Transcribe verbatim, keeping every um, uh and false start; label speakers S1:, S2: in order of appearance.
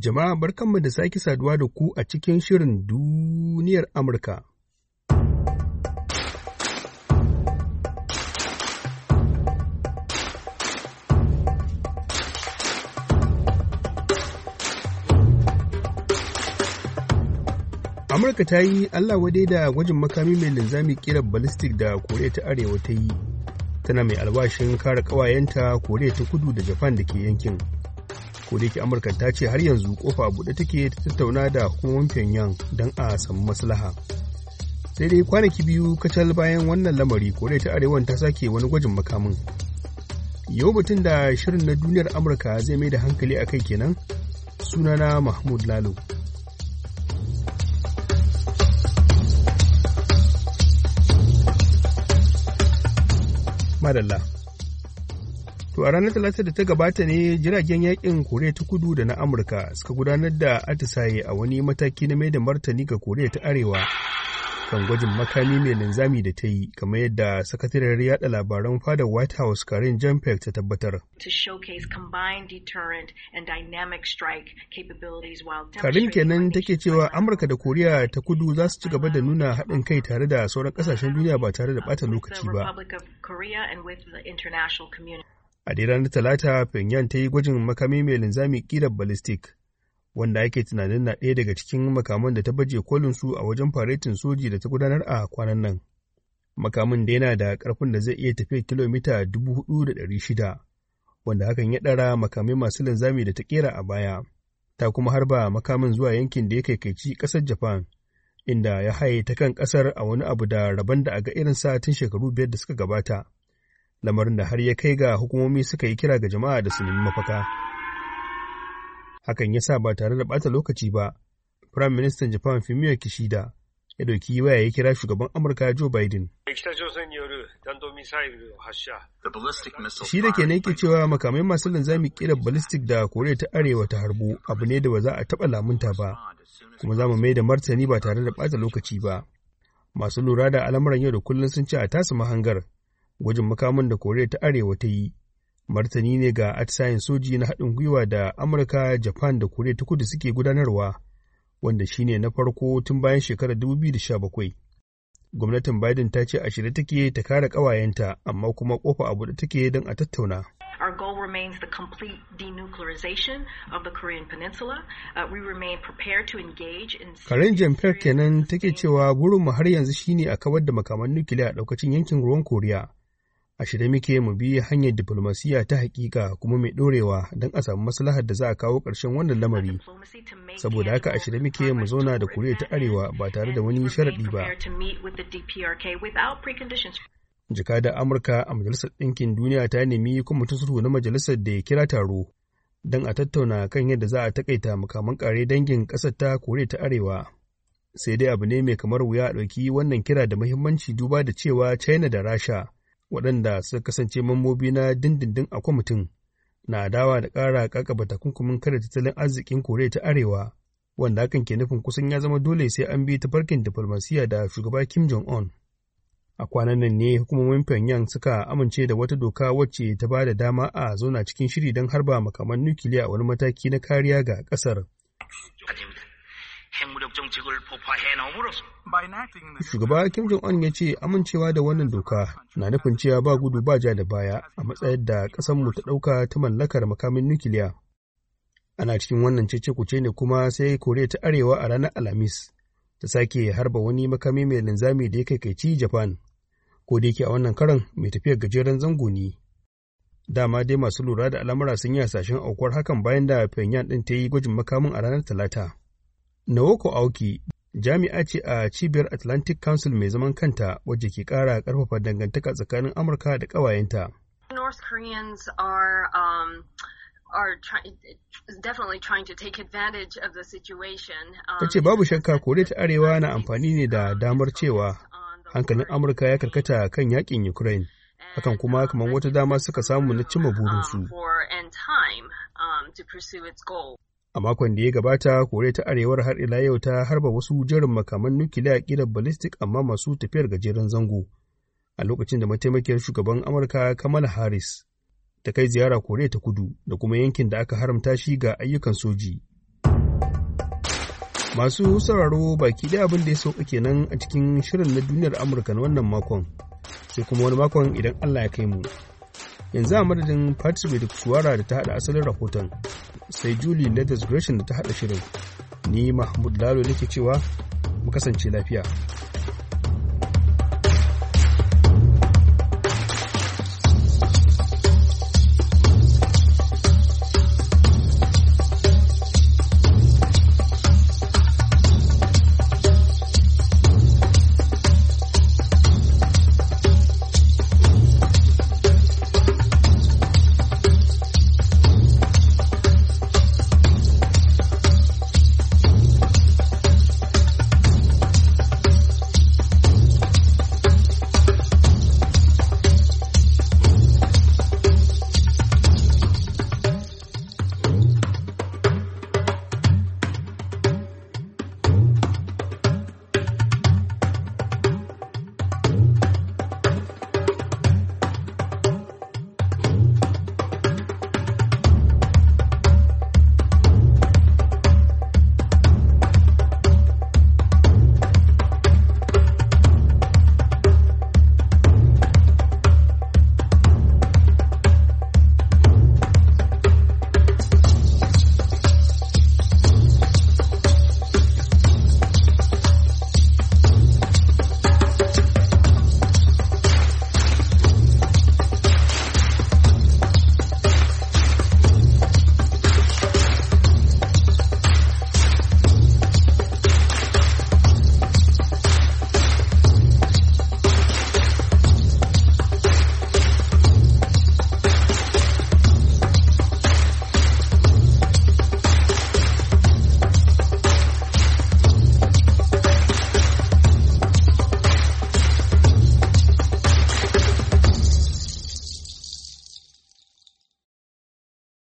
S1: Jama'a barkanmu da sake saduwa da ku a cikin shirin duniyar Amurka. Amurka ta yi Allah wadai da gwajin makami mai linzami ƙirar ballistic da Koriya ta Arewa ta yi, tana mai albashin kare ƙawayenta Koriya ta Kudu da Japan da ke yankin. Kodayake Amurka ta ce har yanzu kofa a buɗe take ta tattauna da hukumomin Pyongyang don a samu maslaha. Sai dai kwanaki biyu kacal bayan wannan lamari, Koriya ta Arewan ta sake wani gwajin makamin. Yau batun da shirin na duniyar Amurka zai mai da hankali a kai kenan. Sunana Mahmud Lalo. Madalla. To a ranar Talata da ta gabata ne jiragen yakin Koriya ta Kudu da na Amurka suka gudanar da atisaye a wani mataki na mai da martani ga Koriya ta Arewa kan gwajin makami mai linzami da ta yi, kamar yadda sakatariyar yada labaran fadar White House Karine Jean-Pierre ta tabbatar. Karine kenan take cewa Amurka da Koriya ta Kudu za su ci gaba da nuna haɗin kai tare da sauran ƙasashen duniya ba tare da ɓata lokaci ba. A dai ranar Talata, Pyongyang ta yi gwajin makami mai linzami ƙirar ballistic, wanda ake tunanin na ɗaya daga cikin makaman da ta baje kolin su a wajen faretin soji da ta gudanar a kwanan nan. Makamin da yana da ƙarfin da zai iya tafiya kilomita dubu hudu da ɗari shida, wanda hakan ya ɗara makamai masu linzami da ta ƙera a baya. Ta kuma harba makamin zuwa yankin da ya kaikaici ƙasar Japan, inda ya haye ta kan ƙasar a wani abu da rabon da a ga irinsa tun shekaru biyar da suka gabata. Lamarin da har ya kai ga hukumomi suka yi kira ga jama'a da su nemi mafaka. Hakan ya sa ba tare da ɓata lokaci ba, Firayim Ministan Japan Fumio Kishida ya ɗauki waya ya kira shugaban Amurka Joe Biden. Shi da ke yake cewa makamai masu linzami ƙirar ballistic da Koriya ta Arewa ta harbo abu ne da ba za a taɓa lamunta ba, kuma za mu mai da martani ba tare da ɓata lokaci ba. Masu lura da al'amuran yau da kullum sun ce a tasu mahangar. Gwajin makamin da Koriya ta Arewa ta yi martani ne ga atisayen soji na haɗin gwiwa da Amurka, Japan da Koriya ta Kudu suke gudanarwa, wanda shine na farko tun bayan shekarar dubu biyu da sha bakwai. Gwamnatin Biden ta ce a shirye take ta kare ƙawayenta, amma kuma ƙofa a buɗe take don a tattauna.
S2: Our goal remains the complete denuclearization of the Korean Peninsula. Uh, we remain prepared to engage in...
S1: Karine Jean-Pierre kenan take cewa burinmu har yanzu shine a kawar da makaman nukiliya a ɗaukacin yankin ruwan Koriya. A shirye muke mu bi hanyar diflomasiyya ta hakika kuma mai ɗorewa don a samu maslahar da za a kawo ƙarshen wannan lamari. Saboda haka a shirye muke mu zauna da Koriya ta Arewa ba tare da wani sharaɗi ba. Jakadar Amurka a Majalisar Ɗinkin Duniya ta nemi kwamitin sulhu na majalisar da ya kira taro don a tattauna kan yadda za a takaita makaman ƙare dangin ƙasar ta Koriya ta Arewa. Sai dai abu ne mai kamar wuya a ɗauki wannan kira da muhimmanci duba da cewa China da Rasha, waɗanda suka kasance mambobi na dindindin a kwamitin, na adawa da ƙara ƙaƙaba takunkumin kare tattalin arzikin Koriya ta Arewa, wanda hakan ke nufin kusan ya zama dole sai an bi tafarkin diflomasiyya da shugaba Kim Jong-un. A kwanan nan ne hukumomin Pyongyang suka amince da wata doka wacce ta ba da dama a zauna cikin shiri don harba makaman nukiliya a wani mataki na kariya ga ƙasar. Shugaba Kim Jong-un ya ce amincewa da wannan doka na nufin cewa ba gudu ba ja da baya a matsayar da ƙasarmu ta ɗauka ta mallakar makamin nukiliya. Ana cikin wannan cece-kuce ne kuma sai Koriya ta Arewa a ranar Alhamis ta sake harba wani makami mai linzami da ya kaikaici Japan, ko da yake a wannan karan mai tafiyar gajeren zango ne. Dama dai masu lura da al'amura sun yi hasashen aukuwar hakan bayan da Pyongyang ɗin ta yi gwajin makamin a ranar Talata. Naoko Aoki jami'a ce a cibiyar Atlantic Council mai zaman kanta wacce ke ƙara ƙarfafa dangantaka tsakanin Amurka da ƙawayenta.
S3: North Koreans are um, are try, definitely trying to take advantage of the situation. Um,
S1: Ta ce babu shakka Koriya ta Arewa na amfani ne da damar cewa hankalin Amurka ya karkata kan yakin Ukraine. Hakan kuma kamar wata dama suka samu na cimma burinsu. A makon da ya gabata, Koriya ta Arewar har ila yau ta harba wasu jerin makaman nukiliya ƙirar ballistic amma masu tafiyar gajeren zango, a lokacin da mataimakiyar shugaban Amurka Kamala Harris ta kai ziyara Koriya ta Kudu da kuma yankin da aka haramta shi ga ayyukan soji. Masu sauraro baki da abin da ya sauka kenan a cikin shirin na duniyar Amurka na wannan makon, sai kuma wani makon idan Allah ya kai mu. Yanzu a madadin Patrick da Kuwara da ta haɗa asalin rahoton, sai Julie Leathers Gresham da ta haɗa shirin. Ni Mahmud Lalo nake cewa mu kasance lafiya.